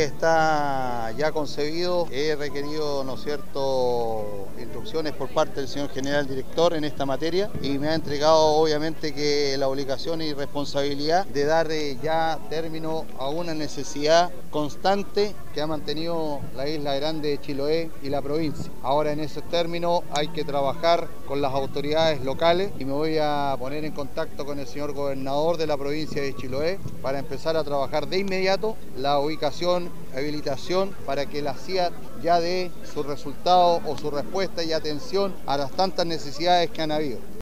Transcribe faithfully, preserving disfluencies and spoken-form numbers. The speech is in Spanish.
está ya concebido. He requerido, ¿no es cierto?, instrucciones por parte del señor general director en esta materia y me ha entregado obviamente que la obligación y responsabilidad de dar eh, ya término a una necesidad constante que ha mantenido la isla grande de Chiloé y la provincia. Ahora en ese término hay que trabajar con las autoridades locales y me voy a poner en contacto con el señor gobernador de la provincia de Chiloé para empezar a trabajar de inmediato la ubicación, habilitación para que la C I A T ya dé su resultado o su respuesta y atención a las tantas necesidades que han habido.